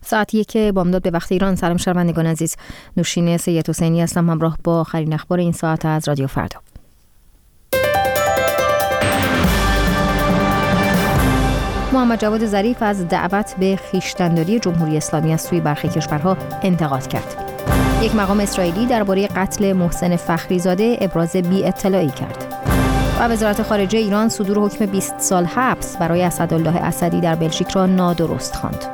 ساعت 1 بامداد به وقت ایران. سلام شنوندگان عزیز، نوشین سید حسینی هستم همراه با آخرین اخبار این ساعت از رادیو فردا. محمد جواد ظریف از دعوت به خویشتن‌داری جمهوری اسلامی از سوی برخی کشورها انتقاد کرد. یک مقام اسرائیلی درباره قتل محسن فخریزاده ابراز بی‌اطلاعی کرد. و وزارت خارجه ایران صدور حکم 20 سال حبس برای اسدالله اسدی در بلژیک را نادرست خواند.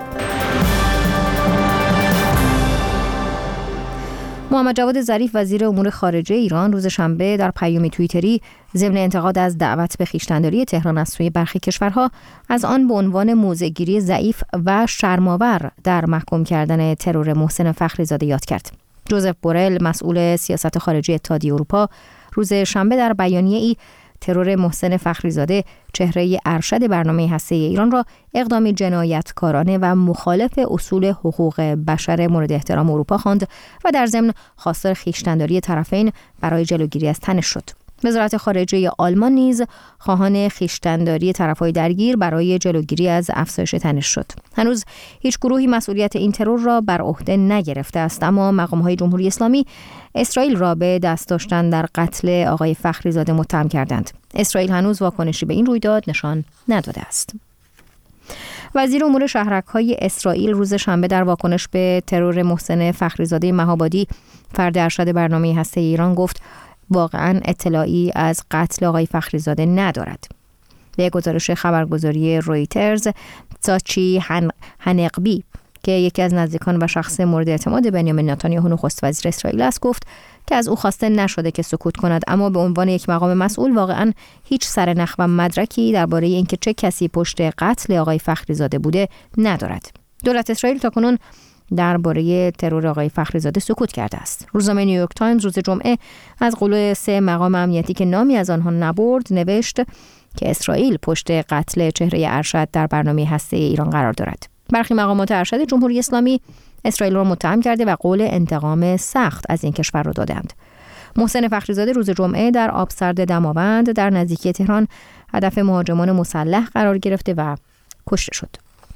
محمد جواد ظریف وزیر امور خارجه ایران روز شنبه در پیامی توییتری ضمن انتقاد از دعوت به خویشتن‌داری تهران از سوی برخی کشورها از آن به عنوان موضع‌گیری ضعیف و شرم‌آور در محکوم کردن ترور محسن فخریزاده یاد کرد. جوزف بورل مسئول سیاست خارجی اتحادیه اروپا روز شنبه در بیانیه‌ای ترور محسن فخریزاده چهره ارشد برنامه هسته‌ای ایران را اقدامی جنایتکارانه و مخالف اصول حقوق بشر مورد احترام اروپا خواند و در ضمن خواستار خویشتن‌داری طرفین برای جلوگیری از تنش شد. وزارت خارجه آلمان نیز خواهان خویشتن‌داری طرف‌های درگیر برای جلوگیری از افزایش تنش شد. هنوز هیچ گروهی مسئولیت این ترور را بر عهده نگرفته است، اما مقام‌های جمهوری اسلامی اسرائیل را به دست داشتن در قتل آقای فخریزاده متهم کردند. اسرائیل هنوز واکنشی به این رویداد نشان نداده است. وزیر امور شهرک‌های اسرائیل روز شنبه در واکنش به ترور محسن فخریزاده مهابادی فرد ارشد برنامه هسته‌ای ایران گفت واقعا اطلاعی از قتل آقای فخریزاده ندارد. به گزارش خبرگزاری رویترز، تاچی هنقبی که یکی از نزدیکان و شخص مورد اعتماد بنیامین نتانیاهو نخست وزیر اسرائیل است گفت که از او خواسته نشده که سکوت کند، اما به عنوان یک مقام مسئول واقعا هیچ سرنخ و مدرکی درباره اینکه چه کسی پشت قتل آقای فخریزاده بوده ندارد. دولت اسرائیل تاکنون درباره ترور آقای فخریزاده سکوت کرده است. روزنامه نیویورک تایمز روز جمعه از قول 3 مقام امنیتی که نامی از آنها نبرد نوشت که اسرائیل پشت قتل چهره ارشد در برنامه هسته‌ای ایران قرار دارد. برخی مقامات ارشد جمهوری اسلامی اسرائیل را متهم کرده و قول انتقام سخت از این کشور را دادند. محسن فخریزاده روز جمعه در آبسرد دماوند در نزدیکی تهران هدف مهاجمان مسلح قرار گرفته و کشته شد.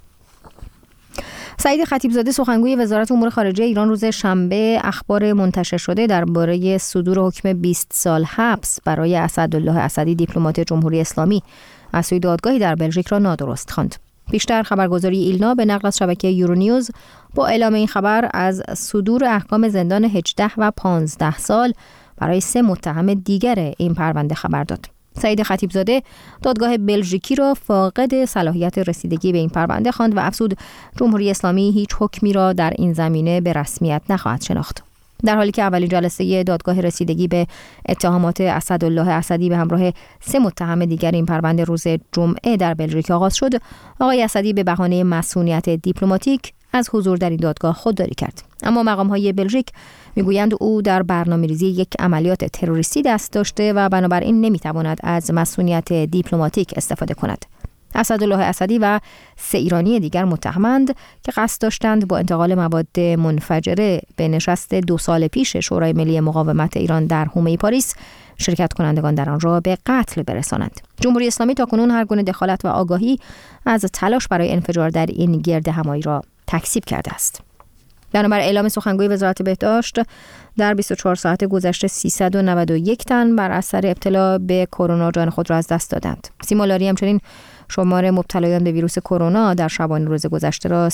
سعید خطیبزاده سخنگوی وزارت امور خارجه ایران روز شنبه اخبار منتشر شده درباره صدور حکم 20 سال حبس برای اسدالله اسدی دیپلمات جمهوری اسلامی از سوی دادگاهی در بلژیک را نادرست خواند. بیشتر خبرگزاری ایلنا به نقل از شبکه یورونیوز با اعلام این خبر از صدور احکام زندان 18 و 15 سال برای 3 متهم دیگر این پرونده خبر داد. سعید خطیبزاده دادگاه بلژیکی را فاقد صلاحیت رسیدگی به این پرونده خواند و افزود جمهوری اسلامی هیچ حکمی را در این زمینه به رسمیت نخواهد شناخت. در حالی که اولین جلسه دادگاه رسیدگی به اتهامات اسدالله اسدی به همراه 3 متهم دیگر این پرونده روز جمعه در بلژیک آغاز شد، آقای اسدی به بهانه مسئولیت دیپلماتیک از حضور در این دادگاه خودداری کرد. اما مقام‌های بلژیک میگویند او در برنامه‌ریزی یک عملیات تروریستی دست داشته و بنابراین نمیتواند از مسئولیت دیپلماتیک استفاده کند. اسدالله اسدی و 3 ایرانی دیگر متهمند که قصد داشتند با انتقال مواد منفجره به نشست 2 سال پیش شورای ملی مقاومت ایران در حومه پاریس شرکت کنندگان در آن را به قتل برسانند. جمهوری اسلامی تاکنون هر گونه دخالت و آگاهی از تلاش برای انفجار در این گردهمایی را تکذیب کرده است. بنابر اعلام سخنگوی وزارت بهداشت در 24 ساعت گذشته 391 تن بر اثر ابتلا به کرونا جان خود را از دست دادند. سیما لاری همچنین شمار مبتلایان به ویروس کرونا در شبانه روز گذشته را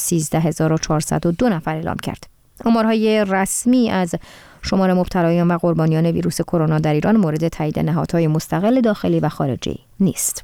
13402 نفر اعلام کرد. آمارهای رسمی از شمار مبتلایان و قربانیان ویروس کرونا در ایران مورد تایید نهادهای مستقل داخلی و خارجی نیست.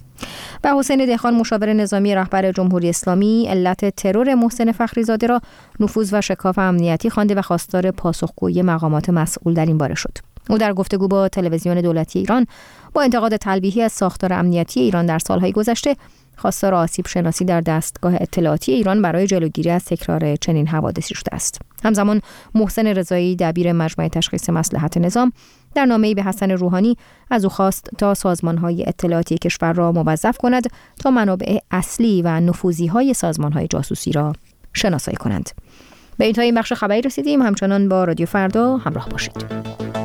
و حسین دهخان مشاور نظامی رهبر جمهوری اسلامی علت ترور محسن فخریزاده را نفوذ و شکاف امنیتی خوانده و خواستار پاسخگویی مقامات مسئول در این باره شد. او در گفتگو با تلویزیون دولتی ایران با انتقاد تلویحی از ساختار امنیتی ایران در سالهای گذشته خواستار آسیب شناسی در دستگاه اطلاعاتی ایران برای جلوگیری از تکرار چنین حوادثی شده است. همزمان محسن رضایی دبیر مجمع تشخیص مصلحت نظام در نامه‌ای به حسن روحانی از او خواست تا سازمان‌های اطلاعاتی کشور را موظف کند تا منابع اصلی و نفوذی‌های سازمان‌های جاسوسی را شناسایی کنند. به انتهای این بخش خبری رسیدیم. همچنان با رادیو فردا همراه باشید.